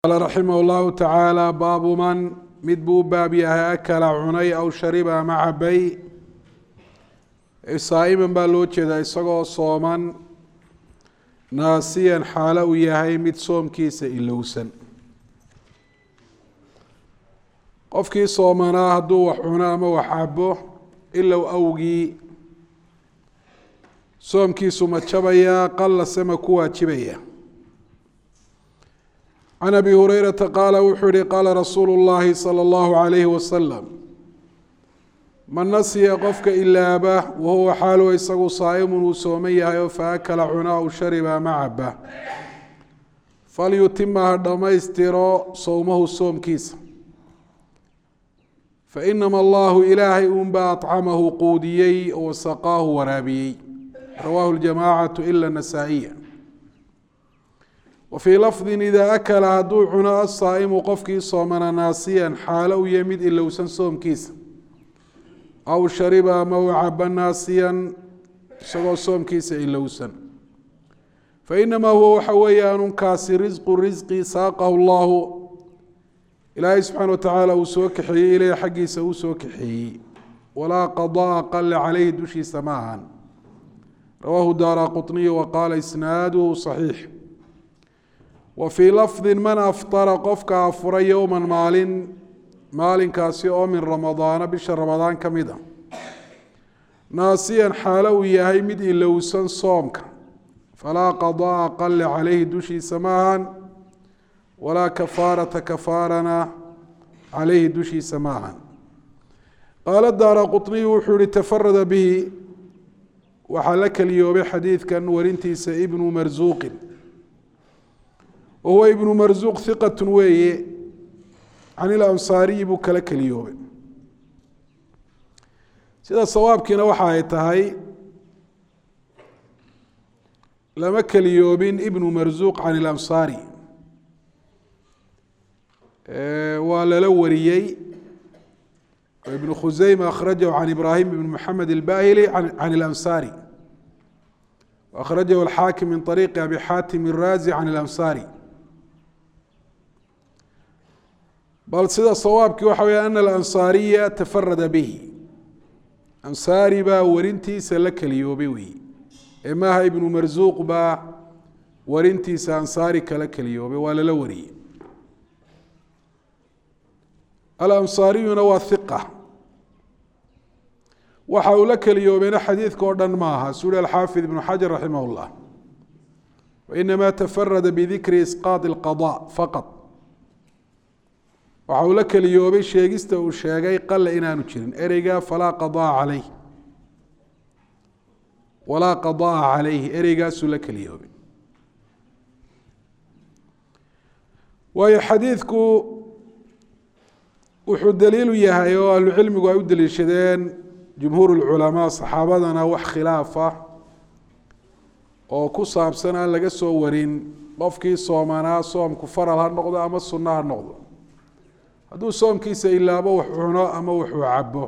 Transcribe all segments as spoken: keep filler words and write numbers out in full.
قال رحمه الله تعالى باب من mid buu baab yahay akala cunay aw shariba ama cabay saa'iman baa loo jeedaa isagoo sooman naasiyan xaalo uu yahay mid soomkiisa ilowsan qofkii soomanaa hadduu wax cuno ama wax cabo ilow awgii soomkiisu ma jabayaa qalla sama ku waajibaya عن أبي هريرة قال وxuu hi qاala رasuuل اللahi صلى الله عليه وسلم man nasya qofka ilaaba wahuwa xaalu isagu saa'imun uu sooman yahay oo faakala cuna aw shariba ama caba falyutima ha dhammaystiro sowmahu soomkiisa fainama allahu ilaahay unbaa acamahu quudiyey oo saqaahu waraabiyey rawaahu اljamاcaة ila النasaaئiya wfii lafdi idaa akala hadduu cuno asaa'imu qofkii soomana naasiyan xaalo u yahay mid ilowsan soomkiisa aw shariba ama u caba naasiyan isagoo soomkiisa ilowsan fainamaa huwa waxa weeyaanunkaasi risqu risqi saaqahu llahu ilaahay subxaana watacaala uu soo kaxeeyey ileyh xaggiisa uu soo kaxeeyey walaa qadaa qale caleyhi dushiisa ma ahan rawaahu daara quطniy waqaala isnaaduhu صaxiix wfii lafdi man aftara qofka afuray yowma maalin maalinkaasi oo min ramadaana bisha ramadaan ka mid a naasiyan xaalo uu yahay mid ilowsan soomka falaa qadaa qale caleyhi dushiisa maahan walaa kafaarata kafaarana caleyhi dushiisa maahan qaala daara quطniyu wuxuu yihi tafarada bihi waxaa la keliyoobay xadiidkan warintiisa ibnu marsuuqin wahuwa ibnu marsuuq hiqat weeye can ilansaariyi buu kala keliyoobay sida sawaabkiina waxa ay tahay lama keliyoobin ibnu marsuuq can ilansaari waa lala wariyey ibnu khuseyma akhrajahu can ibrahim ibn moxamed albahili can ilansaari akhrajahu alxaakim min طariiqi abi xaatim الraazi can ilansaari bal sida sawaabkii waxa wey ana alansaariya tafarada bihi ansaari baa warintiisa la keliyoobay wey ee maaha ibnu marsuuq baa warintiisa ansaari kala keliyoobay waa lala wariyey alansaariyuna waa hiqa waxa uu la keliyoobayna xadiidka oo dhan maaha suri alxaafid ibnu xajar raximah اllah wainama tafarada bidikri isqaaط اlqaضاء faqط waxa uu la keliyoobay sheegista uu sheegay qale inaanu jirin ereyga falaa qadaa caleyh walaa qadaa caleyhi ereygaasuu la keliyoobay waayo xadiidku wuxuu daliilu yahay oo ahlucilmigu ay u daliishadeen jumhuur اlculamaa saxaabadana wax khilaafa oo ku saabsan aan laga soo warin qofkii soomanaa soomku faral ha noqdo ama sunno ha noqdo hadduu soomkiisa ilaabo wax cuno ama wuxuu cabo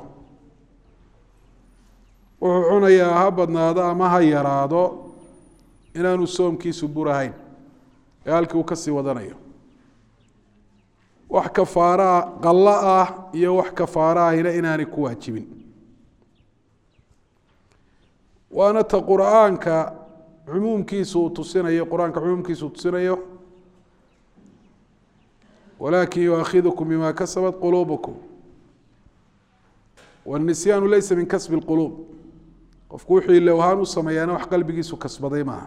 wuxuu cunayaa ha badnaado ama ha yaraado inaanu soomkiisu burahayn ee halkii uu kasii wadanayo wax kafaara qallo ah iyo wax kafaara ahina inaanay ku waajibin waana ta qur-aanka cumuumkiisu uu tusinayo qur-aanka cumuumkiisa uu tusinayo wlakin yuakhidkum bima kasabat quluubkum wاnisyaanu laysa min kasbi اlquluub qofku wuxuu ilowhaan u sameeyaana wax qalbigiisu kasbaday maaha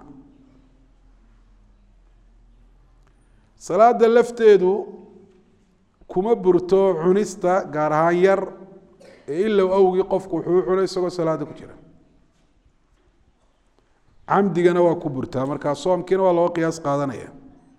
salaada lafteedu kuma burto cunista gaar ahaan yar ee ilow awgii qofku wuxuu cunay isagoo salaada ku jira camdigana waa ku burtaa markaa soomkiina waa loo qiyaas qaadanaya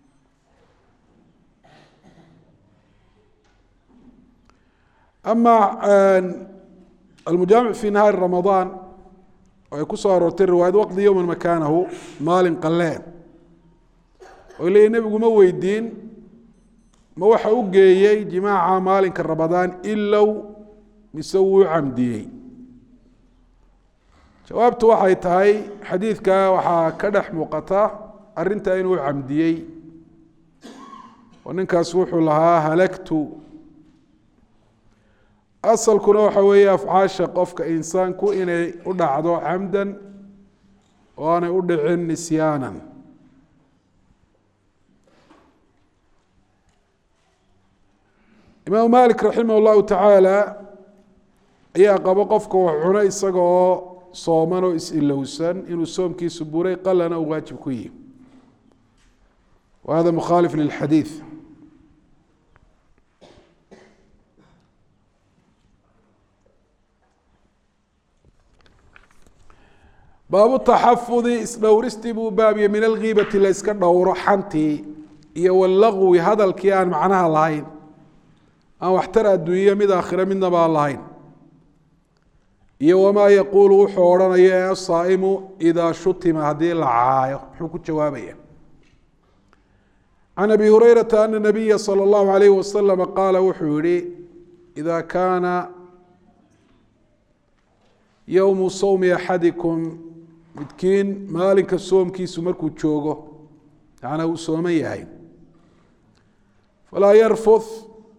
ama almujaamic fi nahaari ramadaan oo ay ku soo aroortay riwaayad waqdi yowma makaanahu maalin qaleen oo leeyahy nebigu ma weydiin ma waxa u geeyey jimaaca maalinka ramadaan ilow mise wuu camdiyey jawaabtu waxay tahay xadiidka waxaa ka dhex muuqata arintaa inuu camdiyey ninkaas wuxuu lahaa halagtu asalkuna waxa weeye afcaasha qofka insaanku inay u dhacdo camdan oo aanay u dhicin nisyaanan. imaamu malik raximah llahu tacaala ayaa qabo qofka wax cuna isaga oo sooman oo is-ilowsan inuu soomkiisu buray qalana uu waajib ku yihi. wa hada mukhaalif lilxadiid. baabu taxafudi isdhowristii buu baabiye min algiibati la yska dhowro xantii iyo wallagwi hadalkii aan macnaha lahayn aan waxtar adduunye mid aakhire midnaba aan lahayn iyo wamaa yaquulu wuxuu odhanayo ee asaa'imu idaa shutima haddii la caayo muxuu ku jawaabaya. can abi hurayrata ana nabiya salى اllahu alayh wasalama qaala wuxuu yihi idaa kaana yowmu sawmi axadikum midkiin maalinka soomkiisu markuu joogo macnaa uu sooman yahay falaa yarfuth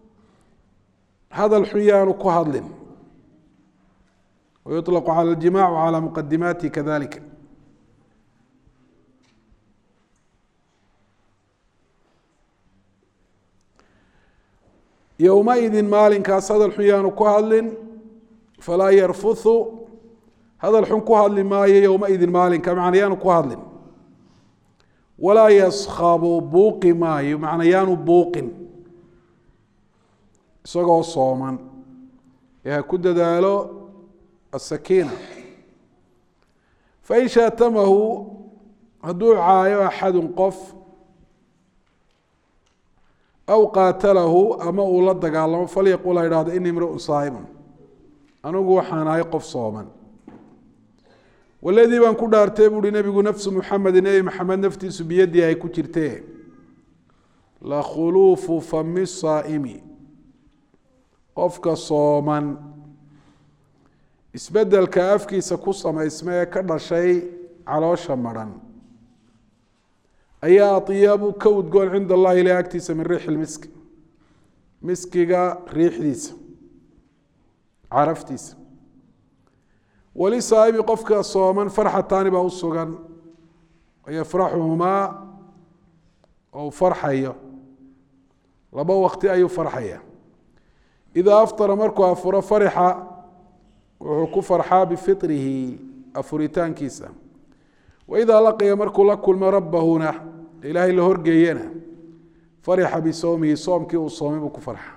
hadal xun yaanu ku hadlin wayuطlaqu cala aljimac wacalى muqadimaatihi kadalika. yowmaidin maalinkaas hadal xun yaanu ku hadlin falaa yarfuthu hadal xun ku hadli maayo yowmaidin maalinka macna yaanu ku hadlin. walaa yaskhabu buuqi maayo macna yaanu buuqin isagoo sooman ee ha ku dadaalo asakiina. fain shaatamahu hadduu caayo axadun qof aw qaatalahu ama uu la dagaalamo falyaqul ha idhahdo ini imriun saa'imun anigu waxaan ahay qof sooman. waladii baan ku dhaartay buuhi nebigu nafsu muxamedi nebi maxamed naftiisu biyadii ay ku jirtee la khuluufu fami saa'imi qofka sooman isbedelka afkiisa ku samaysma ee ka dhashay caloosha madhan ayaa atyabu ka udgoon cinda allahi ilahi agtiisa min riixi lmiski miskiga riixdiisa caraftiisa. walisaaibi qofka sooman farxataani baa u sugan yafraxuhumaa oo u farxayo laba waqti ayuu farxaya. idaa aftara markuu afuro farixa wuxuu ku farxaa bifitrihi afuritaankiisa. waidaa laqiya markuu la kulmo rabbahuna ilaahay la horgeeyana farixa bisowmihi soomkii uu soomay buu ku farxa.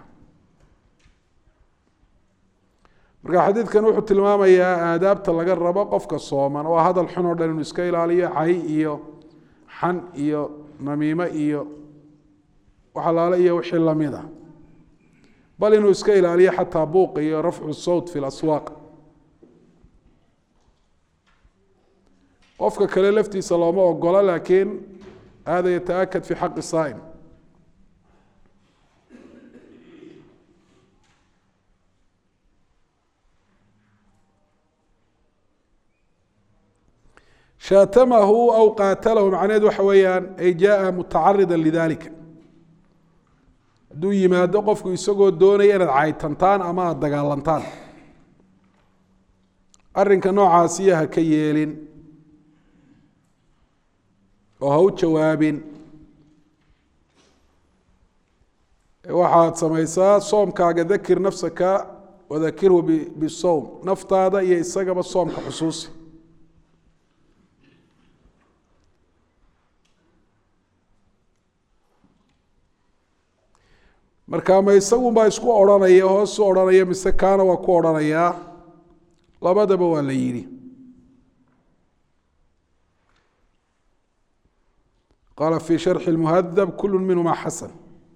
marka xadiidkan wuxuu tilmaamayaa aadaabta laga rabo qofka sooman oo hadal xun oo dhan inuu iska ilaaliyo cay iyo xan iyo namiimo iyo waxalaale iyo wixii lamid a bal inuu iska ilaaliyo xataa buuq iyo rafcu sawt fi laswaaq. qofka kale laftiisa looma ogola laakiin hada yataakad fi xaqi saa'im. shaatamahu aw qaatalahu macnaheed waxa weeyaan ay jaaa mutacarida lidalika hadduu yimaado qofku isagoo doonaya inaad caytantaan ama aada dagaalantaan arrinka noocaasiya ha ka yeelin oo ha u jawaabin. waxaad samaysaa soomkaaga dakir nafsaka wadakirhu bisowm naftaada iyo isagaba soomka xusuusi. marka ma isagun baa isku odhanaya hoosu odhanaya mise kaana waa ku odhanayaa labadaba waa la yidhi. qaala fi sharxi اlmuhadab kulu minhuma xasan.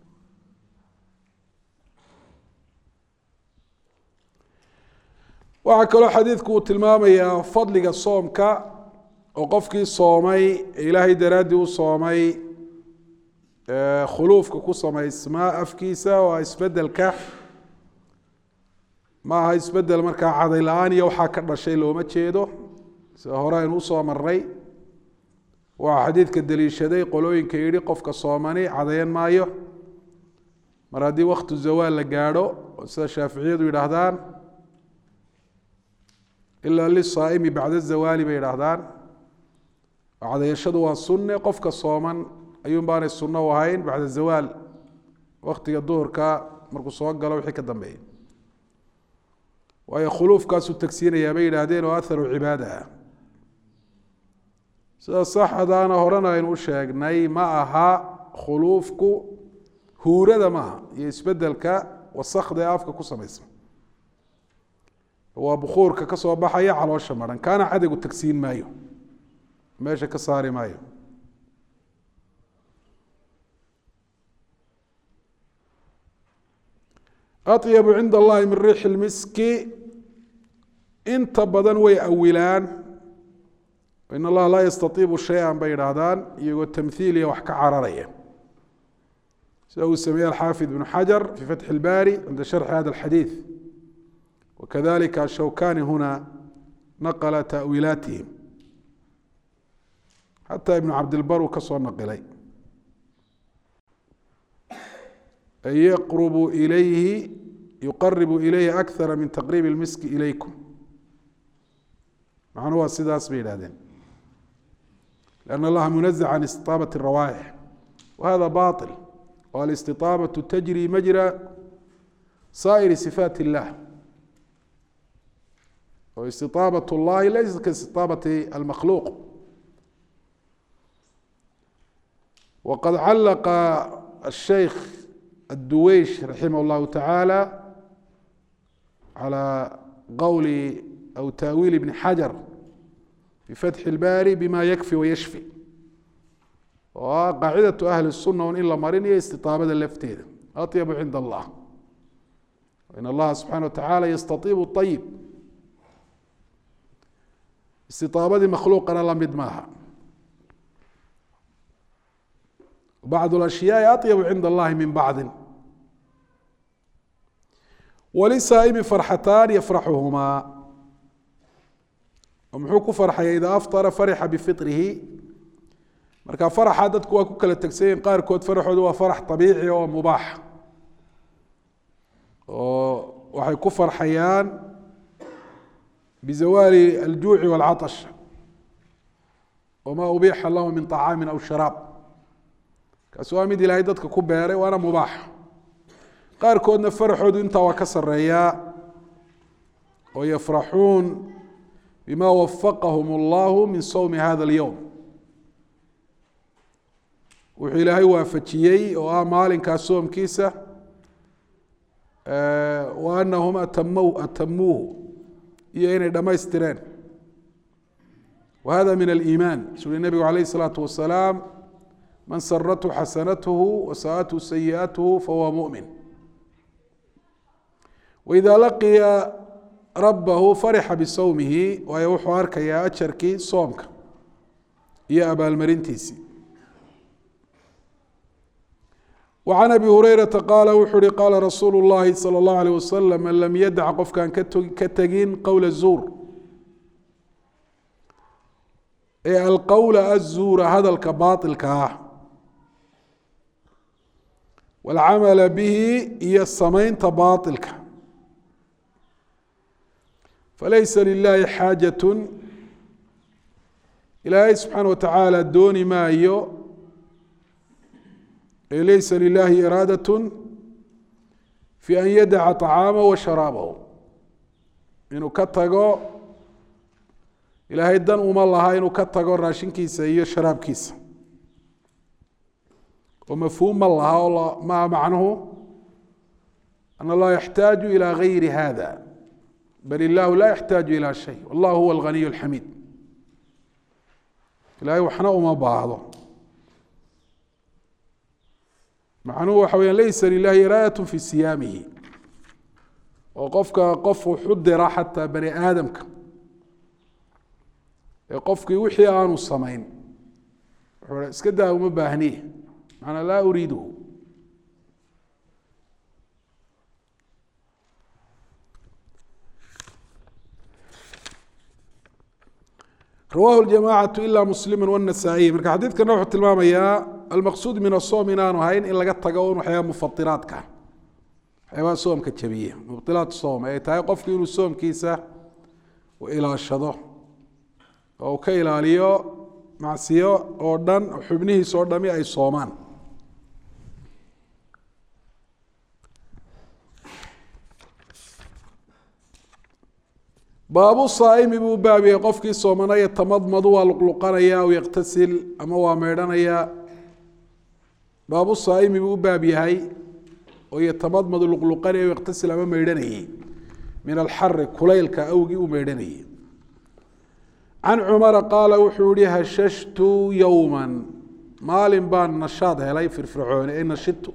waxaa kaloo xadiidku uu tilmaamayaa fadliga soomka oo qofkii soomay ilaahay daraaddii u soomay khuluufka ku samaysmaa afkiisa waa isbedelka ma aha isbedel markaa caday la-aan iyo waxaa ka dhashay looma jeedo sida hore aynu usoo maray. waa xadiidka daliishaday qolooyinka yidhi qofka soomani cadayan maayo mar haddii waktu zawaal la gaadho sida shaaficiyadu yidhaahdaan ilaa lisaa'imi bacda zawaali bay yidhaahdaan cadayashadu waa sunne qofka sooman ayuun baanay sunno u ahayn bacda zawaal waktiga duhurka markuu soo galo wixii ka dambeeyay waayo khuluufkaasuu tagsiinayaa bay yidhaahdeen oo aharu cibaada ah sida saxdaana horena aynu u sheegnay ma aha khuluufku huurada maaha iyo isbedelka wasakda ee afka ku samaysan waa bukuurka ka soo baxaya caloosha maran kaana cadaygu tagsiin maayo meesha ka saari maayo aطyabu cinda allahi min riixi lmiski inta badan way awilaan in allaha laa yastaiibu shay-an bay yidhaahdaan iyagoo tamhiiliya wax ka cararaya sida uu sameeye alxaafid ibnu xajar fi fatxi اlbari cinda sharxi hada alxadiid wakadalika ashawkani huna naqla ta'wiilaatihim xataa ibnu cabdilbar uu ka soo naqilay an yaqrubu ilayhi yuqaribu ilayhi akara min taqriib اlmiski ilaykum macnuu waa sidaas bay yidhahdeen لأن اllaha muنزه can istiطaabaة الrawaaix wahada baطil wاlistiطaabaة tajri majra saa'iri صifaat الlah واstiطaabaة اllahi laysa kaistiطaabaة almakhluuq waqad callaqa الشheikh الduweysh raximah الlahu taعaalى calى qowli أو تأويل ابن حجر في فتح الباري بما يكفي ويشفي وقاعدة أهل السنة وإن إلا مرين استطابة اللفتيدة أطيب عند الله وإن الله سبحانه وتعالى يستطيب الطيب استطابة مخلوق أنا لم يدماها وبعض الأشياء أطيب عند الله من بعض وللصائم فرحتان يفرحهما muxuu ku farxaya idaa aftara farixa bifitrihi marka faraxa dadku waa ku kala tegsayen qaarkood faraxoodu waa farax abiici oo mubaax oo waxay ku farxayaan bizawaali aljuuci wاlcaطsh wama ubiixa lahu min طacaami aw sharaab kaasi waa mid ilaahay dadka ku beeray waana mubaax qaarkoodna faraxoodu intaa waa ka sareeyaa oo yafraxuun bima wafaqahum اllahu min sawmi hada اlyowm wuxuu ilaahay waafajiyey oo ah maalinkaas soomkiisa wa anahum atamw atamuuhu iyo inay dhammaystireen wa hada min aliimaan suri nebigu alayh الsalaatu wasalaam man sarathu xasanathu wasaa'athu sayi'athu fahuwa muؤmin waida laqiya rabbahu farixa bisawmihi waayo wuxuu arkayaa ajarkii soomka iyo abaalmarintiisii وعن أبي هريرة قال wuxuu uhi qاala رasuuل اللahi صلى الله عليه وسلم man lam yadac qofkaan ka tegin qowl الزuur ee alqowla الزuura hadalka baaطilka ah wاlcamala bihi iyo samaynta baaطilka falaysa lilahi xaajaة ilaahay subxaanaه wataعaalى dooni maayo laysa lilahi iraadaة fi an yadaca طacaama wa sharaabahu inuu ka tago ilaahay dan uma laha inuu ka tago raashinkiisa iyo sharaabkiisa oo mafhuum ma laha oo maa macnuhu an allaha yaxtaaju ilى gayri hada bal illahu laa yaxtaaju ilى shay wallah huwa اlganiy اlxamiid ilaahay waxna uma baahdo macnuhu waxa weya laysa lilahi iraadaة fi siyaamihi oo qofka qof wuxu dira xataa bani aadamka ee qofkii wixii aanu samayn wuxuu iska daa uma baahniye macnaa laa uriiduhu rawahu اljamaacaةu ila muslima wالnasaa-iy marka xadiidkana wuxuu tilmaamayaa almaqsuud min asoom inaanu ahayn in laga tago un waxyaaba mufatiraadka waxyaabaa soomka jabiya mubtilaat soom ay tahay qofku inuu soomkiisa u ilaashado oo uu ka ilaaliyo macsiyo oo dhan xubnihiisa oo dhami ay soomaan. baabu saa'imi buu baab yahay qofkii soomanaya tamadmadu waa luqluqanaya aw yaktasil ama waa meydhanaya. baabu saa'imi buu baab yahay oo yatamadmadu luqluqanaya aw yaktasil ama meydhanayay min alxari kulaylka awgii u meydhanayay. can cumara qaala wuxuu yihi hashashtu yowma maalin baan nashaad helay firfircooni ay nashidtu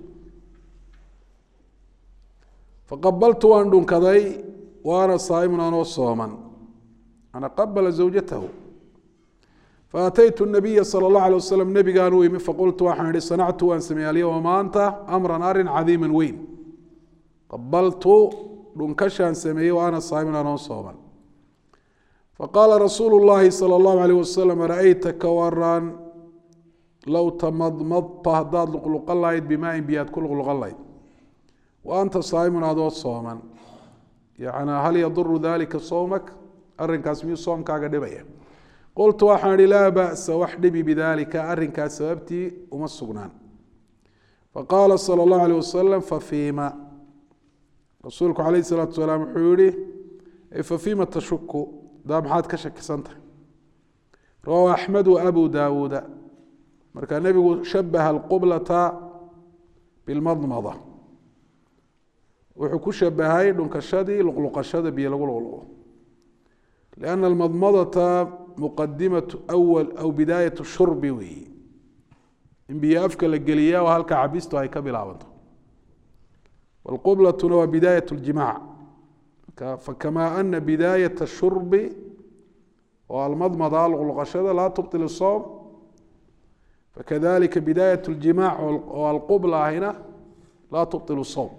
faqabaltu waan dhunkaday waana saaimun anoo sooman ana qabala zawjatahu faataytu nabiya sala allahu alay wasalam nabigaan u imi faqultu waxaan ihi sanactu waan sameeyey alyowma maanta amran arin cadiiman weyn qabaltu dhunkashaan sameeyey wa ana saaimun anoo sooman faqaala rasuulu llahi sala allahu alayh wasalam ra-ayta ka waran low tamadmadta haddaad luqluqan lahayd bimaain biyaad ku luqluqan lahayd wa anta saaimun adoo sooman yacnaa hal yaduru dalika sowmak arrinkaas miyuu soomkaaga dhibaya qultu waxaan ihi laa ba'sa wax dhibi bidalika arrinkaas sababtii uma sugnaan faqaala sala allahu alayh wasalam fafiima rasuulku calayhi salaatu wasalaam wuxuu yihi fafiima tashuku daa maxaad ka shakisan tahay rawaahu axmed wa abu daawuuda markaa nebigu shabaha alqublata bilmadmada wuxuu ku shabahay dhunkashadii luqluqashada biyo lagu luqluqo lianna almadmadata muqadimatu awal aw bidaayatu shurbi weeyi in biyo afka la geliya oo halka cabistu ay ka bilaabanto walqublatuna waa bidaayat ljimaac fakamaa ana bidaayata shurbi oo almadmada luqluqashada laa tubtil soom fakadalika bidaayat ljimaac oo alqubla ahina laa tubtil soom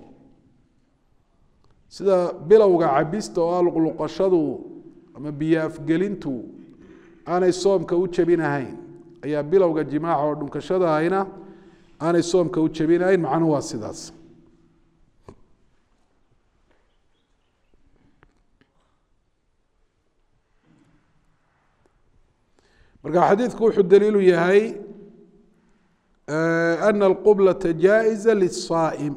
sida bilowga cabista oo ah luqluqashadu ama biyo afgelintu aanay soomka u jabinahayn ayaa bilowga jimaaca oo dhunkashada ahina aanay soomka u jabinahayn macnuhu waa sidaas. marka xadiidku wuxuu daliilu yahay ana alqublata jaa'iza lisaa'im.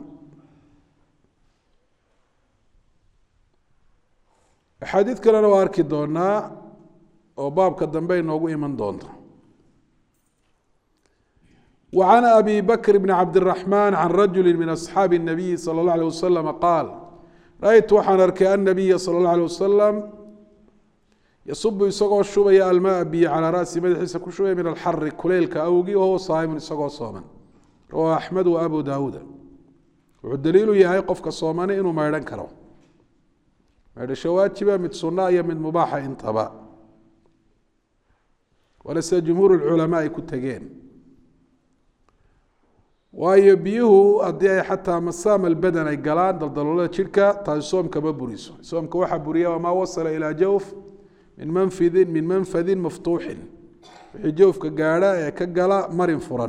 axaadiid kalena waa arki doonaa oo baabka dambe inoogu iman doonta. wa can abi bakr bni cabdiraxmaan can rajuli min asxaabi الnabiyi salى اllah alيه wasalam qaal ra-ytu waxaan arkay annabiya salى اllah alيه wasalam yasubu isagoo shubaya almaa biyo calaa ra'si madaxiisa ku shubaya min alxari kuleylka awgii wahuwa saaimun isagoo sooman rawaahu axmed wa abu daawuuda. wuxuu daliilu yahay qofka soomani inuu maydhan karo maydhasho waajiba mid sunna iyo mid mubaaxa intaba waana sida jumhuur culamaa ay ku tegeen waayo biyuhu haddii ay xataa masaam albadan ay galaan daldaloolada jidhka taasi soomka ma buriso. soomka waxaa buriya wamaa wasala ilaa jawf min manfidin min manfadin maftuuxin wixii jawfka gaadha ee ka gala marin furan.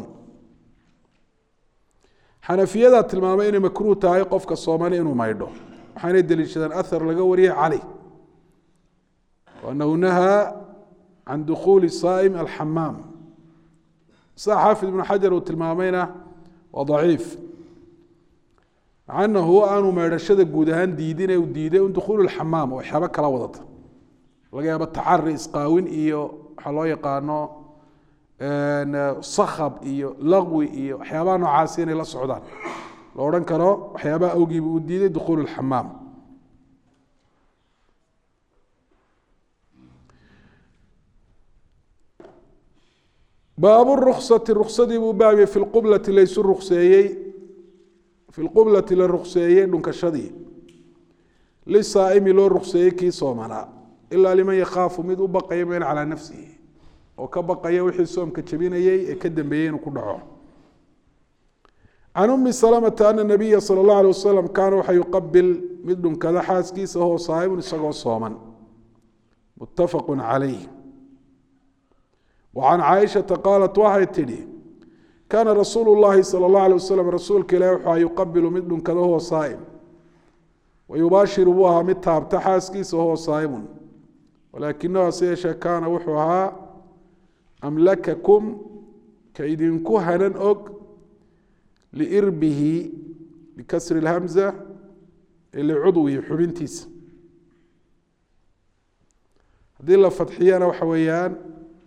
xanafiyadaa tilmaamay inay makruuh tahay qofka soomani inuu maydho waxaanay deliishadaan ahar laga wariyay cali anahu nahaa can dukhuuli saa'im alxamaam sida xaafid ibnu xajar uu tilmaamayna waa daciif maca anahu aanu maydhashada guud ahaan diidin ee uu diiday un dukhuulu lxamaam oo waxyaabo kala wadata laga yaabo tacari isqaawin iyo waxaa loo yaqaano sakab iyo laqwi iyo waxyaabaha noocaasi inay la socdaan la odhan karo waxyaabaha awgiiba uu diiday dukhuulu lxamaam. baabu ruksati ruksadii buu baabiyey fi lqublati laysu rukseeyey fi lqublati la rukseeyey dhunkashadii lisaa'imi loo rukseeyey kii soomanaa ilaa liman yakhaafu mid u baqaya men calaa nafsihi oo ka baqaya wixii soomka jabinayey ee ka dambeeyey inuu ku dhaco. can umi salamata ana nabiya sala allahu alay wasalam kaana waxa yuqabil mid dhunkada xaaskiisa hoo saa'imun isagoo sooman muttafaqu calayh. wa can caaishata qaalat waxay tidhi kaana rasuulu llahi sala allahu alay wasalam rasuulka ilahi waxaa yuqabilu mid dhunkada hoo saa'im ويباشر بها متى بتحاسكيس وهو صائم ولكنه سيشا كان وحوها أملككم كيدين كهنا أق لإربه بكسر الهمزة اللي عضوي حبنتيس هذه الله فتحيان وحويان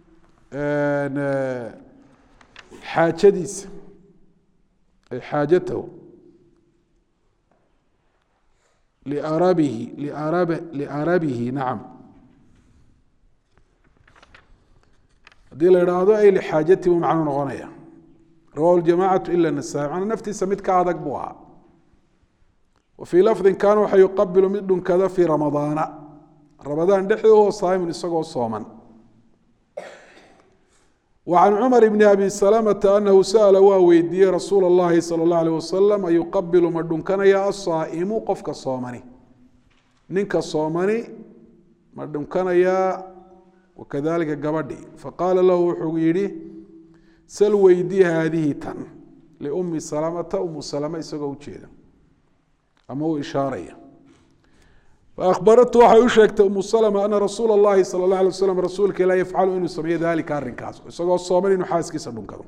حاجديس أي حاجته لأرابه لأراب لأرابه نعم هذه الإرادة أي لحاجته ومعنى نغنية رواه الجماعة إلا النسائي عن نفتي سميت كعدك بوها وفي لفظ كانوا حيقبل مدن كذا في رمضان رمضان دحيه هو صائم يسقوا صوما وعن عمر بن أبي سلمة أنه سأل وويدي رسول الله صلى الله عليه وسلم أن يقبل مدن كان يا الصائم قفك الصومني ننك الصومني مدن كان يا وكذلك قبدي فقال له حقيري سل ويدي هذه تن لأم سلمة أم سلمة يسقوا جيدا أما هو إشارية فأخبرته وحيشكت أم سلمة أن رسول الله صلى الله عليه وسلم رسولك لا يفعل إنه سمي ذلك الرنكاس يسقوا الصومني إنه حاسك يسدون كذا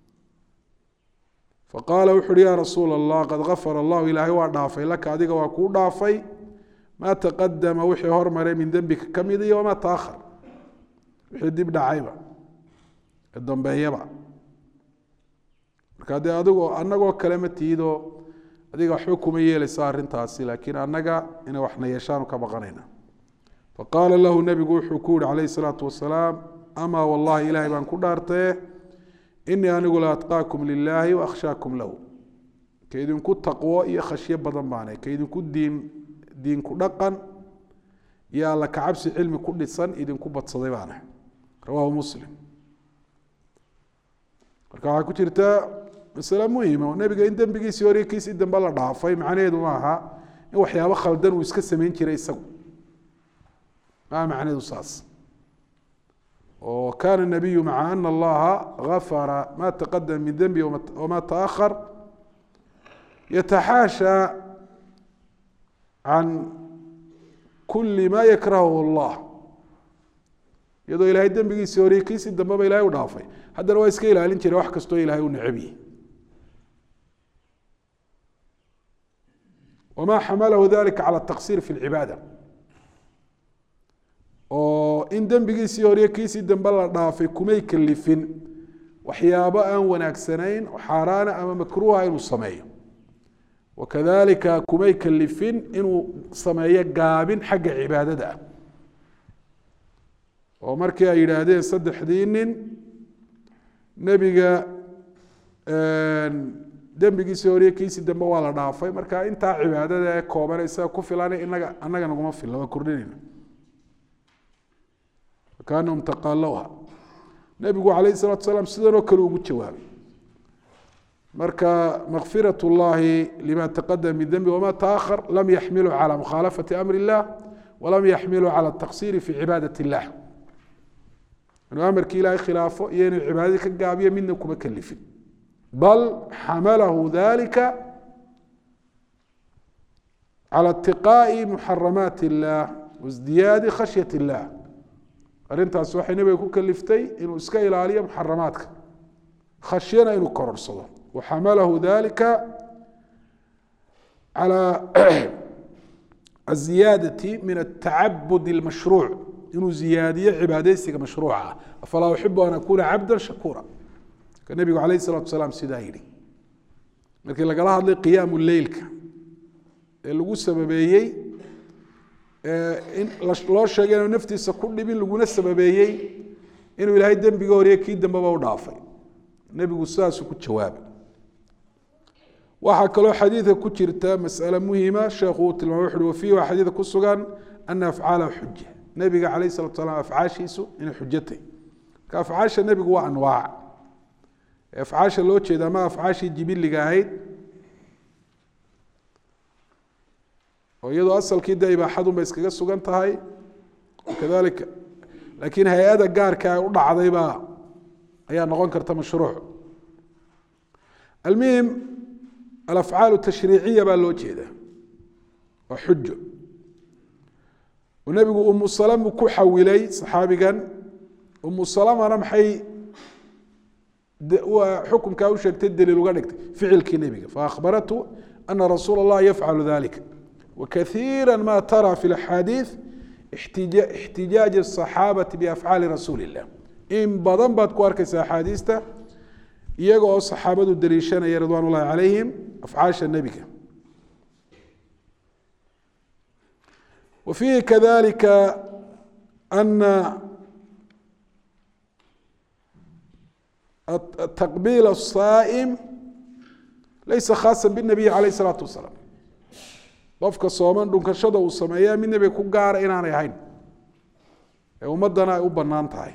فقال وحر يا رسول الله قد غفر الله إلهي وضعفي لك هذه وكو ضعفي ما تقدم وحي هرمري من ذنبك كميدي وما تأخر وحي دي بدا عيبا الدنبه يبا markaade adigu anagoo kale tiido adiga xukumo yeelaysa arintaasi laakiin anaga ina waxna yeeshaan ka baqanayna faqala lahu nabigu xukuur alayhi salatu wasalaam ama wallahi ilahi baan ku dhaartay inni anigu la atqaakum lillahi wa akhshaakum lahu kaydin ku taqwo iyo khashiyo badan baanay kaydin ku diin diin ku dhaqan ya la kacabsi cilmi ku dhisan idin ku badsaday baanay rawahu muslim marka waxa ku jirta mas'ala muhiim ah nabiga in dambigiisa hore kiisi damba la dhaafay macnaheedu ma aha in waxyaabo khaldan uu iska sameyn jiray isagu ma macnaheedu saas oo kana nabiyu ma'a anna allaha ghafara ma taqaddama min dhanbi wa ma ta'akhkhar yatahasha an kulli ma yakrahu allah yadoo ilaahay dambigiisa hore kiisi damba ilaahay u dhaafay haddana waa iska ilaalin jiray wax kasto ilaahay u nacabi وما حمله ذلك على التقصير في العبادة وإن دنبغيسي هوري كيسي دنبالا دافي كما يكلفين وحيابا وناكسنين وحارانا أما مكروها إنو السماية وكذلك كما يكلفين إنو سماية قابين حق عبادة ده ومركي إلهدين صدح دين نبيغا dambigiisa hore kiisi dambe waa la dhaafay marka inta cibaadada ee koobanaysa ku filanay inaga anaga naguma filan waa kordhinayna kaana mutaqallawha nabigu alayhi salatu wasalam sidoo kale ugu jawaabay marka maghfiratullahi lima taqaddama min dhanbi wama ta'akhkhar lam yahmilu ala mukhalafati amri Allah wa lam yahmilu ala at-taqsir fi ibadati Allah inuu amarki ilaahay khilaafo iyo inuu cibaadada ka gaabiyo midna kuma kalifin بل حمله ذلك على اتقاء محرمات الله وازدياد خشية الله أرنت سوحي نبي يكون كلفتي إنه اسكا إلى محرماتك خشينا إنه كرر صدا وحمله ذلك على الزيادة من التعبد المشروع إنه زيادية عبادتك مشروعة فلا أحب أن أكون عبدا شكورا النبي عليه الصلاة والسلام سيدايري لكن لقى هذا قيام الليل اللي هو سببيي إن لا شيء أنا نفتي سكون بين اللي هو سببيي إنه إلى هيدا بيجوري أكيد دم بابا ودافع النبي قصاص وكل جواب وحكى له حديث كتيرتا مسألة مهمة شيخوت الموحد وفيه وحديث كسران أن أفعاله حجة النبي عليه الصلاة والسلام أفعاش يسوع إن حجته كأفعاش النبي هو أنواع أفعاش اللي وجه ده ما أفعاش الجبيل اللي قاعد ويدو أصل كده يبقى أحدهم بيسكجس سجنت هاي وكذلك لكن هي هذا الجار كأوضع عضيبة هي نقول كرت مشروع المهم الأفعال التشريعية بالوجه ده وحجة ونبي أم السلام كحولي صحابي أم السلام أنا محي وحكم كاوشك تدري لغانك فعل كنبي فأخبرته أن رسول الله يفعل ذلك وكثيرا ما ترى في الأحاديث احتجاج الصحابة بأفعال رسول الله إن بدن باد كواركس أحاديثه يجوا الصحابة الدريشان رضوان الله عليهم أفعاش النبي وفيه كذلك أن التقبيل الصائم ليس خاصا بالنبي عليه الصلاة والسلام ضفك الصومان دون كشدة والسمايا من نبي كوجار إن أنا يهين ومدنا وبنان تاي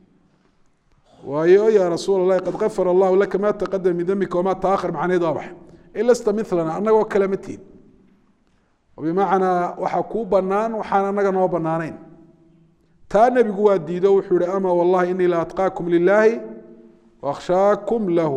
ويا يا رسول الله قد غفر الله لك ما تقدم من ذنبك وما تأخر معني ضابح إلا لست مثلنا أنا وكلمتين وبمعنى وحكو بنان وحنا نجنا بنانين تانا بيقوا الديدو وحول أما والله إني لا أتقاكم لله وأخشاكم له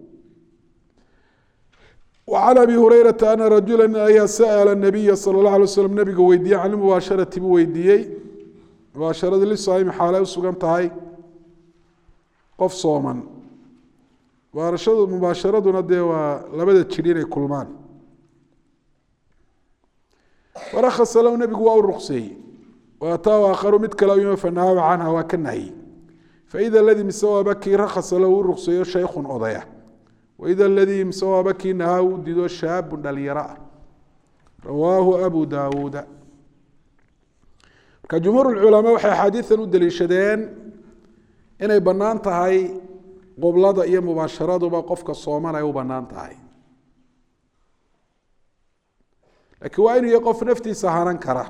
وعن أبي هريرة أن رجلا أي سأل النبي صلى الله عليه وسلم نبي ويدي عن مباشرة بويديي مباشرة للصائم حاله وسقم تاي قف صوما وارشد مباشرة ندي ولبدت تشرين كلمان ورخص له نبي واو الرخصي واتاه آخر متكلا يوم فنهى عنها وكنهي فإذا الذي مسوى بكي رخص له الرخصي شيخ أضيع وإذا الذي مسوى بكي نهى وديدو شاب دليراء رواه أبو داود كجمهور العلماء وحي حديثا ودليشدين inay bannaan tahay qoblada iyo mubaasharaduba qofka sooman ay u bannaan tahay laakiin waa inuu qof naftiisa hanan kara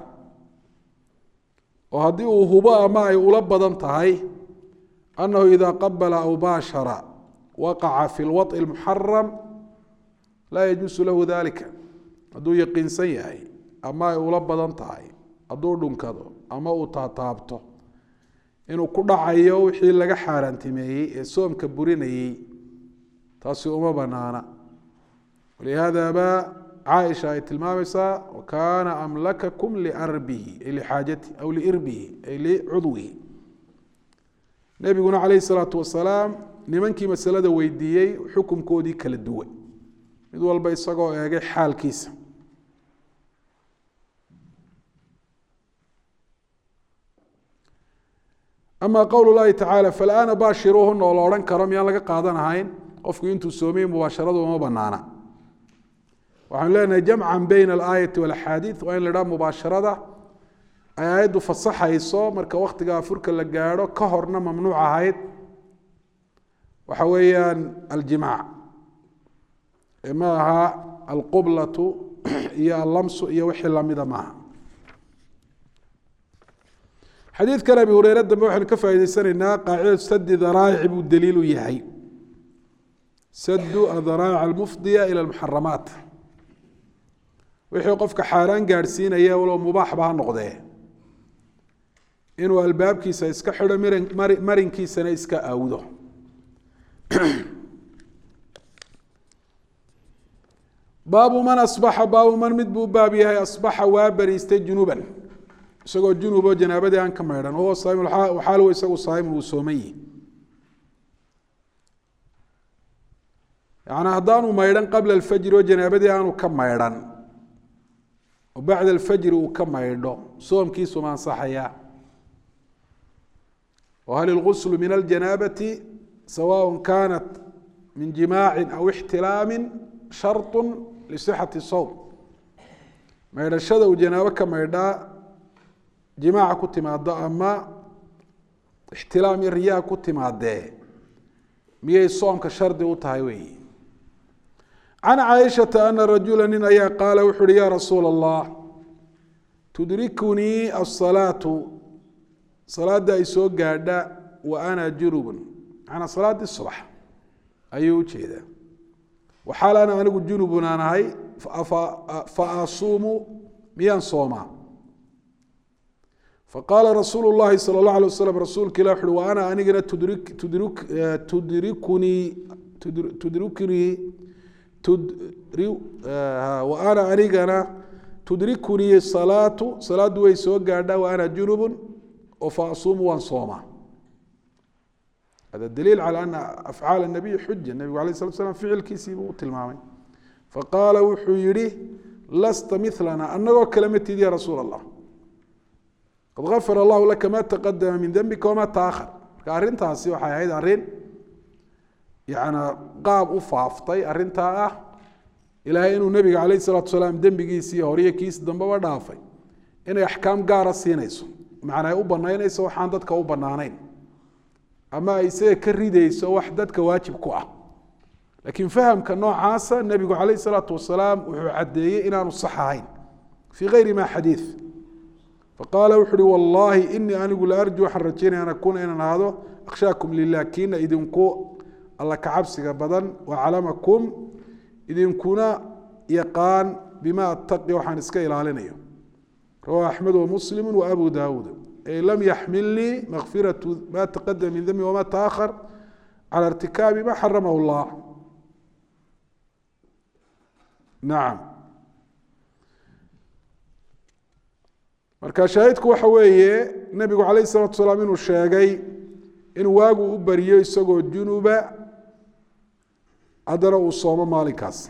oo haddii uu hubo ama ay ula badan tahay annahu idaa qabala aw baashara waqaca fi lwad'i almuxaram laa yajuusu lahu dalika hadduu yaqiinsan yahay ama ay ula badan tahay hadduu dhunkado ama uu taataabto inuu ku dhacayo wixii laga xaaraantimeeyey ee soomka burinayay taasi uma banaana ولهذا با عائشة ay tilmaamaysaa وكان أملككم لأربه أي لحاجته أو لإربه أي لعضوه نبينا عليه الصلاة والسلام nimankii masalada weydiiyey xukunkoodii kala duwan mid walba isagoo eegay xaalkiisa أما قول الله تعالى فالآن باشروهن ولا أوران كرم يان لقى قادنا هاين قفكو انتو سومي مباشرة وما بنانا وعن لنا جمعا بين الآية والحديث وإن لنا مباشرة آيات فصحة يصو مركا وقت غافرك اللقاء كهرنا ممنوعة هايت وحويا الجماع إماها القبلة هي اللمس هي وحي اللمدة معها حديث كان أبي هريرة دم وحنا كفاية سنة قاعدة سد ذرائع والدليل يحي سد الذرائع المفضية إلى المحرمات وحي وقفك حاران قارسين أيها ولو مباح بها النقضية إنه الباب كيسا إسكا حدا مرن, مرن كيسا إسكا أوضو باب من أصبح باب من مدبو بابي هاي أصبح وابر يستي جنوبا isagoo junub oo janaabadii aan ka maydhan oo saayim xaal uu isagu saayim uu soomay yaana hadaan uu maydhan qabla al-fajr oo janaabadii aanu ka maydhan oo bacda al-fajr uu ka maydho soomkiisu ma ansaxaya وهل الغسل من الجنابة سواء كانت من جماع أو احتلام شرط لصحة الصوم ما يرشد وجنابة كما يردا جماعة كنت مادة أما احتلام الرياء كنت مادة مية الصوم كشرد وطهوي عن عائشة أن رجلا أيا قال وحر يا رسول الله تدركني الصلاة صلاة يسوق قاعدة وأنا جنوب أنا صلاة الصبح أيوه كذا وحال أنا أنا قلت جنوب أنا هاي فأصوم ميان صوما فقال رسول الله صلى الله عليه وسلم رسول كلا حلو وأنا أنا تدرك تدرك تدركني تدركني تدرك وأنا أنا tudrikunii salaatu salaadu way soo gaadhaa wa ana junubun oo fa asuumu waan soomaa. هذا دليل على أن أفعال النبي حجة. النبي عليه الصلاة والسلام فعل كيسي وتلمامي. فقال وحيري لست مثلنا أنه كلمة يا رسول الله قد غفر الله لك ما تقدم من ذنبك وما تأخر. أرنتها سوى حياة أرن يعني قاب أفافتي أرنتها إلى أنه النبي عليه الصلاة والسلام ذنبي كيسي هوريه كيس ذنبه ودافي إنه أحكام قارة سينيسو معنى أوبنا ينيسو وحاندتك أوبنانين أما يسير كريديسو وحدتك واجب كواه. لكن فهم كنوع عاصة النبي عليه الصلاة والسلام وعديه إن الصحاحين في غير ما حديث. فقال وحري والله إني أنا أقول أرجو حرجيني أن أكون إن هذا أخشاكم لله كين إذنكو الله كعبسك بدن وعلمكم إذن كنا يقان بما أتقي وحنسك إلى علينا. رواه أحمد ومسلم وأبو داود. أي لم يحملني مغفرة ما تقدم من ذنبي وما تأخر على ارتكاب ما حرمه الله. نعم. marka shaahidku waxa weeye nabigu kaleey salaatu salaam inuu sheegay in waagu u bariyo isagoo junuba adara uu soomo maalinkaas.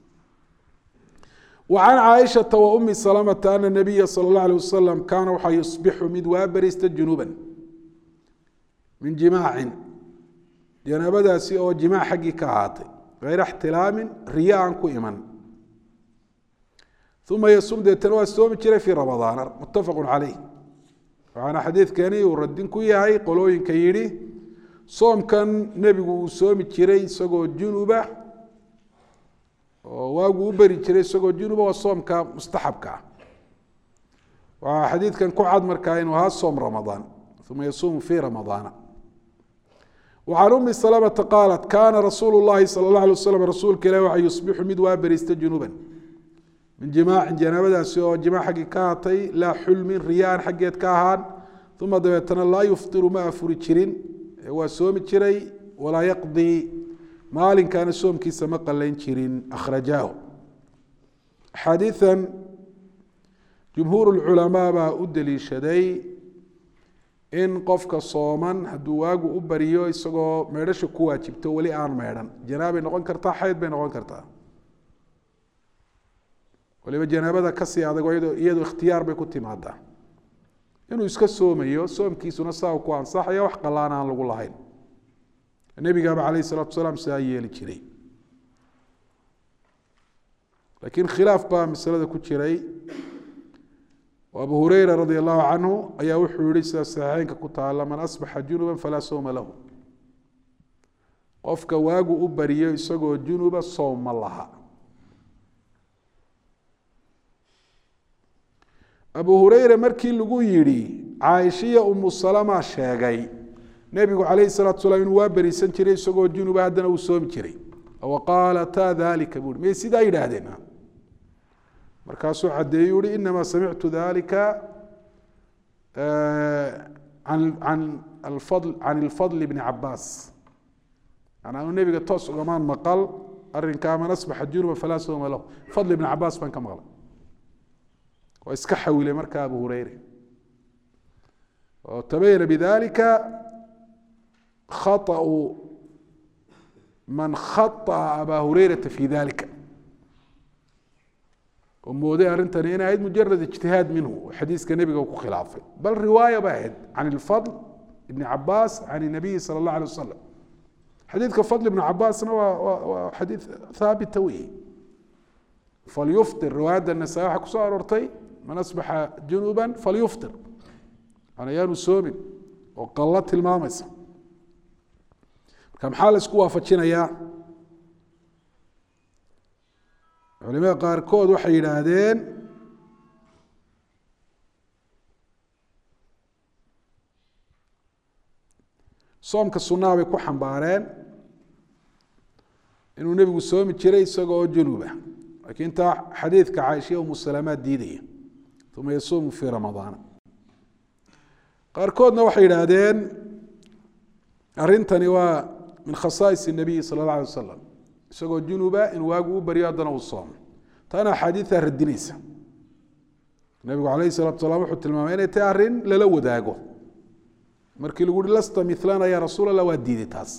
وعن عائشة وأم سلمة أن النبي صلى الله عليه وسلم كان وحي يصبح مد وابرست جنوبا من جماع جنابة سي أو جماع حقي كعاطي غير احتلام رياء كإيمان ثم يصوم ديتنا والصوم تشري في رمضان متفق عليه. وعن حديث كان يردين كويا هاي قولوا كيري صوم كان نبي صوم تشري سقو جنوبا واجو بري تشري سقو جنوبا والصوم كان مستحب كا. وحديث كان كعد مركاين وها صوم رمضان ثم يصوم في رمضان. وعن أم سلمة قالت كان رسول الله صلى الله عليه وسلم رسول كلا يصبح مد وابرست جنوبا من جماع جنابة سوى جماع حق كاتي لا حلم ريان حقيت كاهان ثم دبتنا لا يفطر ما فريتشرين هو سوم تشري ولا يقضي مال كان سوم كيس مقلين تشرين أخرجاه. حديثا جمهور العلماء بأدلي شدي إن قفك صوما هدواج أبريو يسقو ميرش كواجب تولي آن ميران جنابي نقول كرتا حيد بين نقول كرتا waliba janaabada ka sii adag iyadoo ikhtiyaar bay ku timaadaa inuu iska soomayo soomkiisuna saa ku ansaxaya wax qalaan aan lagu lahayn. nabiga kaleey salaatu wasalaam saa yeeli jiray. laakiin khilaaf baa masalada ku jiray. Abu Hurayra radiyallahu anhu ayaa wuxuu yiri sida saxiixaynka ku taala man asbaha junuban fala sawma lahu. qofka waagu u bariyo isagoo junuba sooma laha. أبو هريرة مركي لقوا يري عائشة أم سلمة شاقي نبي عليه الصلاة والسلام وابري سنتري سقو جنوب هدنا وسوم تري وقال تا ذلك بقول ما يسيد أي هدنا مركاسو عد يوري إنما سمعت ذلك آه عن عن الفضل عن الفضل بن عباس. أنا النبي قد توصل كمان مقال أرن كامن أصبح جنوب فلا سوم له فضل بن عباس من كم غلط واسكحوا إلى مركب أبو هريرة. وتبين بذلك خطأ من خطأ أبا هريرة في ذلك. وموضوع أرنتني هنا عيد مجرد اجتهاد منه حديث كنبي أو خلافه بل رواية بعد عن الفضل ابن عباس عن النبي صلى الله عليه وسلم. حديث كفضل ابن عباس هو حديث ثابت تويه. فليفطر رواية النسائي حكوا صار ارتي من أصبح جنوبا فليفطر أنا يانو سومن وقلت المامس كم حال اسكوا فتشنا يا علماء قاركود وحي ينادين صوم كالسنة بيكو حنبارين إنه نبي سوم تشري سقو جنوبه لكن انت حديث كعائشة وأم سلمة ديدية ثم يصوم في رمضان. قاركودنا وحي ينادين أرنتني من خصائص النبي صلى الله عليه وسلم سقو جنوبه إن واقو بريادنا والصوم تانا حديثة ردنيسة nabigu calayhi salaatu wasalaam wuxuu tilmaamay inay tahay arrin lala wadaago markii lagu yihi lasta milana ya rasuul allah waa diiday taas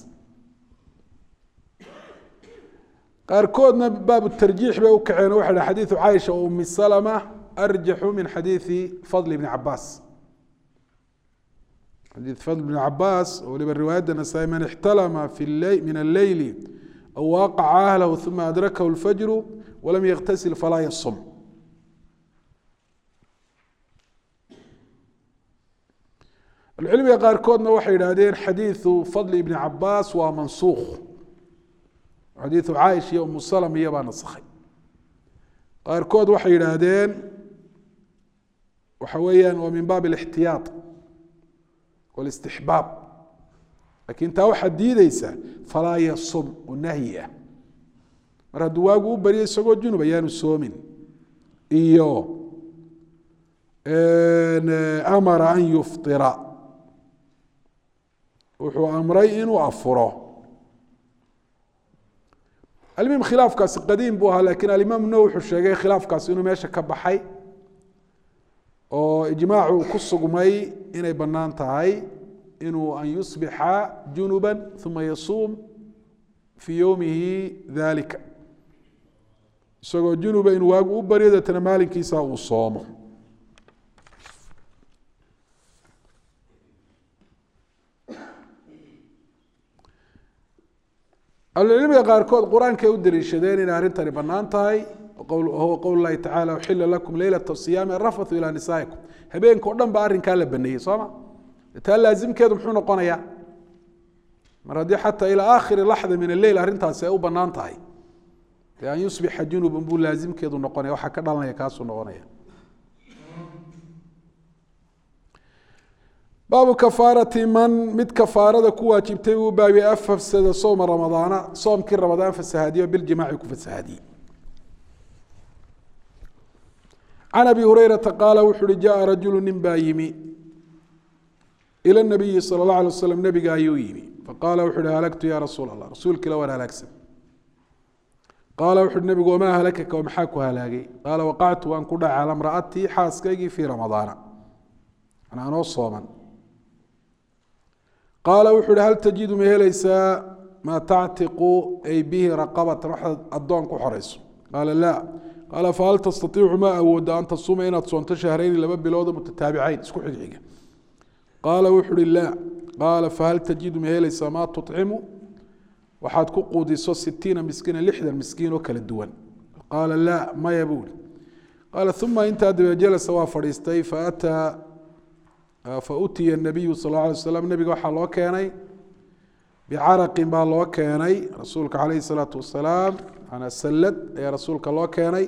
qaarkoodna baabu tarjiix bay u kaceen waxay dhahay xadiidu caaisha oo ummi salama arjaxu min xadiidi fadl ibni cabaas xadiid fadl ibni cabaas oo waliba riwaayadda nasaa-i man ixtalama fi ley min alleyli aw waaqaca ahlahu uma adrakahu lfajru walam yaktasil falaa yasum alcilmiga qaarkoodna waxay yidhaahdeen xadiidu fadl ibni cabaas waa mansuukh xadiidu caaisha iyo umu salama iyobaa nasakhay qaarkood waxay yidhaahdeen waxa weeyaan waa min baab alixtiyaad walistixbaab laakiin taa waxaad diideysa falaa yasum oo nahyi ah mar hadduu waagu u baryo isagoo junub ayaanu soomin iyo amara an yuftira wuxuu amray inuu afuro almuhim khilaafkaasi qadiim buu ahaa lakin alimaam nawowi wuxuu sheegay khilaafkaasi inuu meesha ka baxay oo ijmaacu ku sugmay inay bannaan tahay inuu an yusbixa junuba uma yasuum fii yowmihi dalika isagoo junuba inuu waagu u baryo deetana maalinkiisa uu soomo ahlucilmiga qaarkood qur-aankay u daliishadeen inay arrintani bannaan tahay huwa qowl lahi tacala uxila lakum leylata siyaami arafathu ilaa nisaa'ikum habeenka o dhan ba arrinkaa la baneeyey soo ma taa laazimkeedu muxuu noqonayaa mar haddii xataa ilaa aakhiri laxda min alleyl arrintaasi ay u bannaan tahay dee an yusbixa junuban buu laazimkeedu noqonaya waxaa ka dhalanaya kaasuu noqonaya baabu kafaarati man mid kafaarada ku waajibtay uu baabi afafsada sooma ramadaana soomkii ramadaan fasahaadiyo biljimaaci ku fasahaadiyey can abi hurayrata qaala wuxu uhi jaءa rajulu nin baa yimi ilى الnabiyi salى اlه alay waslam nebiga ayuu yimi faqaala wuxu uhi halagtu ya rasuul allah rasuulka ila waan halaagsan qaala wuxu uhi nebigu wamaa halakaka oo maxaa ku halaagay qaala waqactu waan ku dhacay calى mra'atii xaaskaygii fii ramadaana anoo sooman qaala wuxu uhi hal tajidu ma helaysaa maa tactiqu ay bihi raqabatan waxaad addoon ku xorayso qaala laa qaala fahal tastaiicu ma awooda an tasuma inaad soonto shahrayni laba biloodo mutataabicayn isku xigxiga qaala wuxu uhi laa qaala fahal tajidu ma helaysaa maa tucimu waxaad ku quudiso sitiina miskiina lixdan miskiin oo kala duwan qaala laa maya buu ihi qaala uma intaa dabe jalasa waa fadhiistay faataa fautiya nabiyu sal la alay waslam nebiga waxaa loo keenay bicaraqin baa loo keenay rasuulka calayhi salaatu wasalaam manaa sallad ayaa rasuulka loo keenay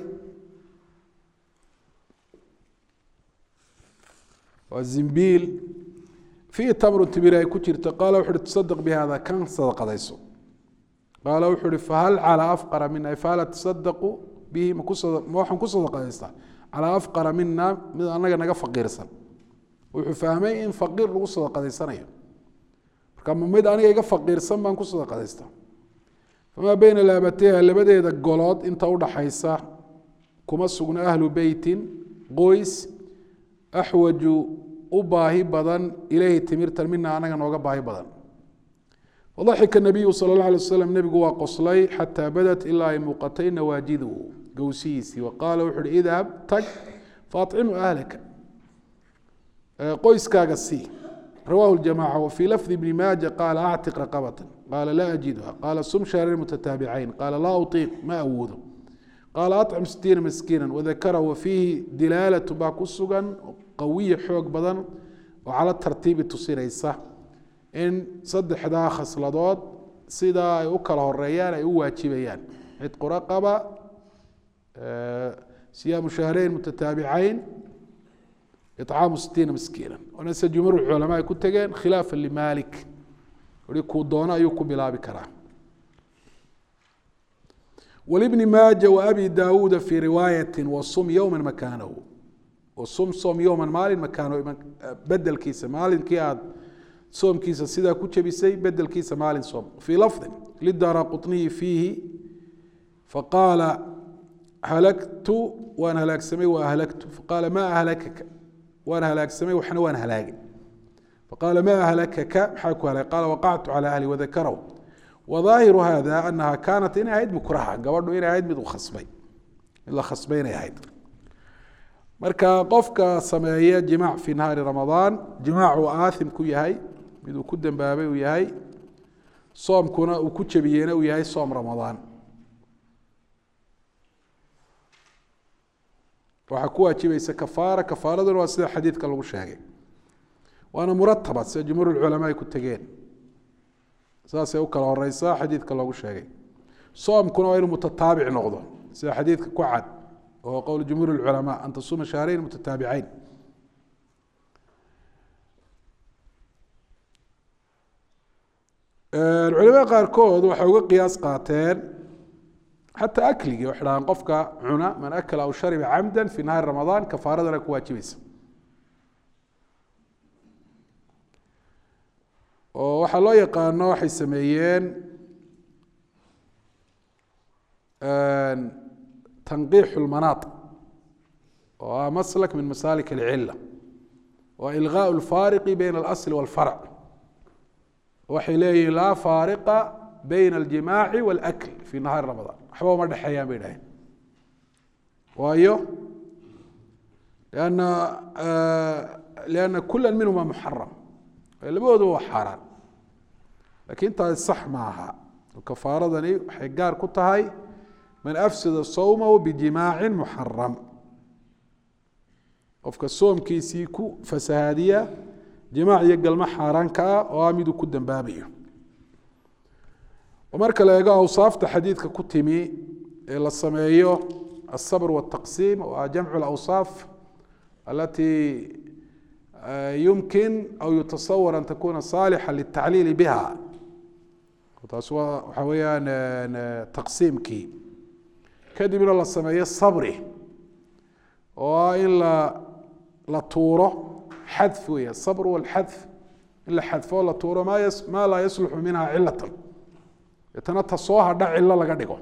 waa zimbiil fiihi tamru tibiri ay ku jirto qaala wuxu uhi tasadaq bi hada kan sadaqadayso qaala wuxuu uhi fahal calaa afqara mina fahal tasadaqu bihi ma waxaan ku sadaqadaystaa calaa afqara mina mid anaga naga faqiirsan wuxuu fahmay in faqiir lagu sadaqadaysanayo marka ma mid aniga iga faqiirsan baan ku sadaqadaystaa famaa beyna laabateyha labadeeda golood inta udhaxaysa kuma sugna ahlu beytin qoys axwaju u baahi badan ileyhi timirtan mina anaga nooga baahi badan wadaxika nabiyu sala اllah alay wasalam nebigu waa qoslay xataa badat ilaa ay muuqatay nawaajiduhu gowsihiisii waqaala wuxu uhi idhab tag faطcimu ahlaka qoyskaaga sii rawaahu ljamaca wafii lafdi ibni maaja qaala actiq raqabata qaala laa ajiduha qaala sum shahrayn mutataabicayn qaala laa utiiq ma awoodo qaala acim sitiina miskiina wadakara wafiihi dilaalatu baa ku sugan qawiya xoog badan oo cala tartiibi tusinaysa in saddexdaa khasladood sidaa ay u kala horeeyaan ay u waajibayaan cidqu raqaba siyaamu shahrayn mutataabicayn icaamu sitiina miskiina waana se jumhuur culamaa ay ku tegeen khilaafa limaalik i kuu doono ayuu ku bilaabi karaa walibni maaja waabi daawuuda fii riwaayati wasum yowma makaanahu wasum soom yowman maalin makaanahu bedelkiisa maalinkii aad soomkiisa sidaa ku jebisay bedelkiisa maalin soom fii lafdi lidaara quطniyi fiihi faqaala halagtu waan halaagsamay waa halagtu faqaala maa ahlakaka waan halaagsamay waxna waan halaagay faqaala maa ahlakaka maxaa ku halaagay qaala waqactu calaa ahli wadakaraw wadaahiru hada annaha kaanat inay ahayd mukraha gabadhu inay ahayd mid u khasbay mid la khasbay inay ahayd marka qofka sameeya jimaac fi nahaari ramadaan jimaacu aathim ku yahay mid uu ku dambaabay uu yahay soomkuna uu ku jabiyeyna uu yahay soom ramadaan waxaa ku waajibaysa kafaara kafaaraduna waa sida xadiidka lagu sheegay waana murataba sida jumhuur culamaa ay ku tegeen saasay u kala horeysaa xadiidka lagu sheegay soomkuna waa inuu mutataabic noqdo sida xadiidka ku cad oo qowl jumhuur culamaa an tasuuma shahrayn mutataabicayn culamada qaarkood waxay uga qiyaas qaateen xataa akligii waxay dhahaan qofka cuna man akala aw shariba camda fi nahaari ramadaan kafaaradana ku waajibaysa oo waxaa loo yaqaano waxay sameeyeen tanqiixu lmanaat oo ah maslak min masaalik alcila wa ilgaau lfaariqi bayna alasli walfarc waxay leeyihin laa faariqa bayna aljimaaci walakl fi nahaari ramadaan waxba uma dhexeeyaan bay dhaheen waayo lianna lianna kula minhuma muxaram labadooduba waa xaaraan lakin taasi sax maaha kafaaradani waxay gaar ku tahay man afsada sawmahu bijimaacin muxaram qofka soomkiisii ku fasahaadiya jimaac iyo galmo xaaraanka ah oo ah miduu ku dambaabayo marka la eego awsaafta xadiidka ku timi ee la sameeyo الصبر والتقسيم وجمع الأوصاف التي يمكن أو يتصور أن تكون صالحة للتعليل بها وحويا تقسيمك كدب من الله السماية الصبر وإلا لطورة حذف ويا الصبر والحذف إلا حذف ولا طورة ما يس ما لا يصلح منها علة يتنتصوها دع إلا لقدقه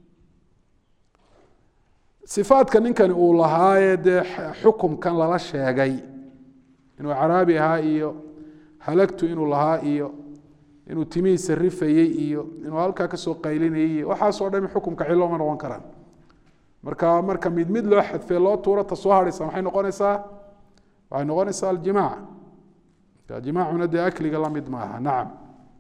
صفاتك ninkan uu lahaayee dee xukumkan lala sheegay inuu caraabi ahaa iyo halagtu inuu lahaa iyo inuu timihiisa rifayey iyo inuu halkaa kasoo qaylinayay iyo waxaasoo dhami xukumka cilo ma noqon karaan marka marka mid mid loo xadfee loo tuuro ta soo hadhaysa maxay noqonaysaa waxay noqonaysaa aljimaac jimaacuna dee akliga la mid maaha nacam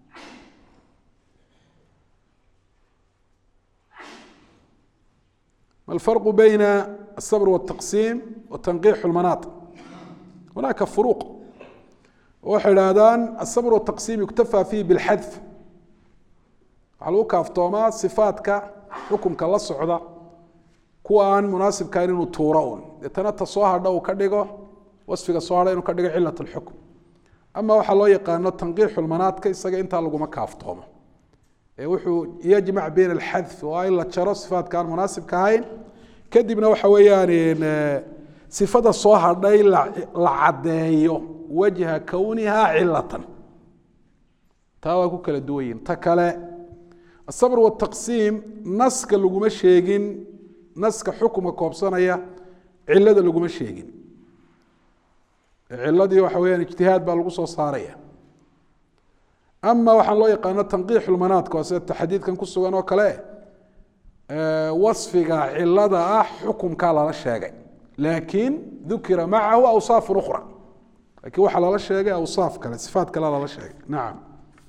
ما الفرق بين الصبر والتقسيم وتنقيح المناط هناك فروق وحلادان الصبر والتقسيم يكتفى فيه بالحذف على كافتوما صفاتك حكمك الله صعدا كوان مناسب كاينو تورون يتنطى صوها دو كدغو وصفك صوها انه كدغ عله الحكم اما waxa loo yaqaano tanqiix ulmanaadka isaga inta lagu ma kaaftoomo ee wuxuu yajmac been alhadf wa ila jaro sifaat kan munaasib ka hayn kadibna waxa weeyaan sifada soo hadhay la cadeeyo wajha kawniha cilatan taa ku kala duwayn ta kale الصبر والتقسيم نسك لغuma sheegin naska xukuma koobsanaya cilada laguma sheegin ciladii waxa weeyaan ijtihaad baa lagu soo saaraya ama waxaan loo yaqaano tanqiix ulmanaadka oo sida xadiidkan ku sugan oo kale ee wasfiga cilada ah xukumka la sheegay laakiin dhukira macahu awsaaf ukhra laakiin waxa la sheegay awsaaf kale sifaat kale la sheegay naam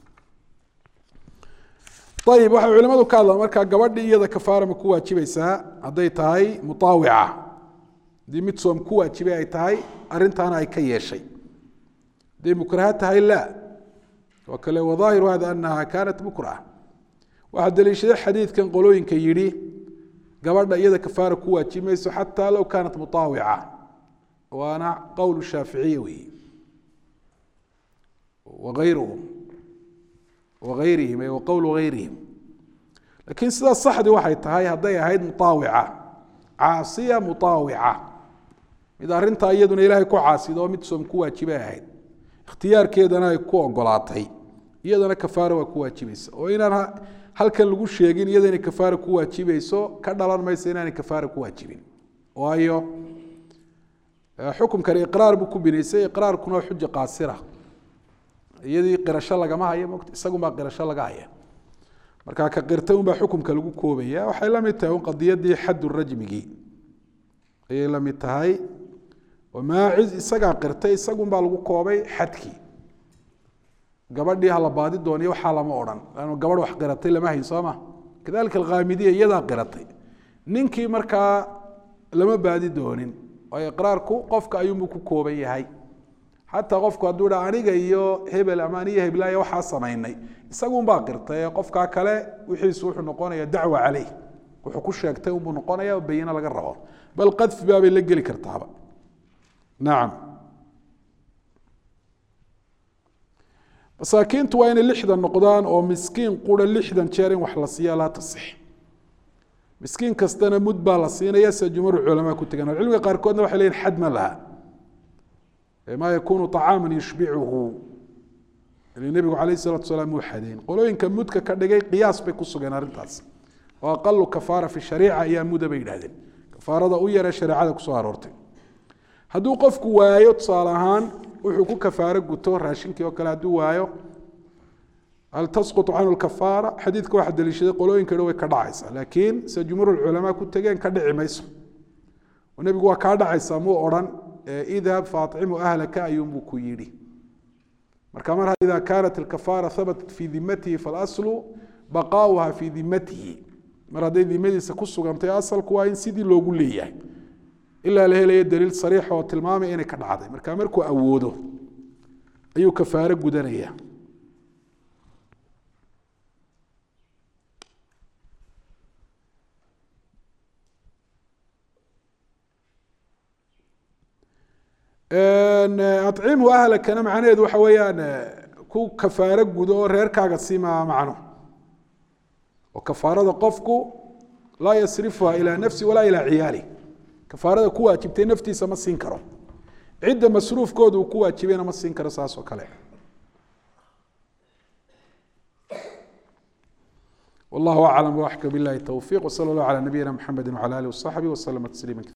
طيب waxa culimadu ka hadlaan marka gabadhii iyada kafaara ma ku waajibaysaa haday tahay mutaawica dii mid soom ku waajibay ay tahay arintaana ay ka yeeshay dii mukraha tahay la وكله وظاهر هذا أنها كانت مكرهة واحد دليل حديث كان قولين كيري قبلنا إذا كفارة كوا تشيميس حتى لو كانت مطاوعة وأنا قول الشافعي وغيرهم وغيرهم وقول غيرهم لكن سيدا الصح دي واحد هاي هدايا هاي مطاوعة عاصية مطاوعة إذا رنت أيضا إلهي كو عاصي دو متسوم كوا تشيبها هاي اختيار كيدنا كو قلاتي iyadana kafaara waa ku waajibaysa oo inaan halkan lagu sheegin iyada inay kafaara ku waajibayso ka dhalan maysa inaanay kafaara ku waajibin waayo xukumkan iqraar buu ku binaysay iqraarkuna waa xuja qaasira iyadii qirasho lagama hayo mogta isagunbaa qirasho laga haya marka ka qirtay unbaa xukumka lagu koobaya waxay la mid tahay un qadiyadii xaddu rajmigii ayay la mid tahay oo maaciz isagaa qirtay isagunbaa lagu koobay xadkii gabadhii hala baadi dooniyo waxaa lama odhan laannu gabadh wax qiratay lama hayn soo ma kadalika alkhaamidiya iyadaa qiratay ninkii markaa lama baadi doonin waayo iqraarku qofka ayuunbuu ku kooban yahay xataa qofku hadduu dha aniga iyo hebel ama aniyo heblaaya waxaa samaynay isagunbaa qirtay qofkaa kale wixiisu wuxuu noqonaya dacwa caleyh wuxuu ku sheegtay unbuu noqonaya oo bayino laga rabo bal qadfi baabay la geli kartaaba nacam masaakiintu waa inay lixdan noqdaan oo miskiin qura lixdan jeer in wax la siiya laa tasix miskiin kastana mud baa la siinaya sida jumhuur culamaa ku tegan cilmiga qaarkoodna waxay leeyihin xad ma laha ma yakunu طacaama yushbicuhu nebigu calayh الsalatu wasalaam uu xadeyn qolooyinka mudka ka dhigay qiyaas bay ku sugeen arrintaas oo aqalu kafaara fi shariica ayaa muda bay yidhahdeen kafaarada u yare shareecada kusoo aroortay hadduu qofku waayo tusaale ahaan wuxuu ku kafaaro guto raashinkii oo kale hadduu waayo hal tasquط canhu lkafaara xadiidka waxaa daliishaday qolooyinka dhan way ka dhacaysaa laakiin sida jumhuur culamaa ku tegeen ka dhici mayso oo nebigu waa kaa dhacaysaa muu odhan idhab faطcimu ahlaka ayuunbuu ku yidhi marka mar ida kaanat alkafaara habatat fii dimatihi falaslu baqaauha fii dimatihi mar hadday dimadiisa ku sugantay asalku waa in sidii loogu leeyahay ilaa la helayo daliil sariixa oo tilmaamaya inay ka dhacday marka markuu awoodo ayuu kafaaro gudanaya acimhu ahlakana macnaheedu waxa weeyaan ku kafaaro gudo oo reerkaaga siimaa macno oo kafaarada qofku laa yasrifuha ilaa nafsi walaa ilaa ciyaali kafaarada ku waajibtay naftiisa ma siin karo cidda masruufkooda uu ku waajibayna ma siin karo saas oo kale wallahu aclam waaxka billahi towfiiq wsala allahu calaa nabiyina maxamedi wcala alihi wasaxbihi waslama tasliima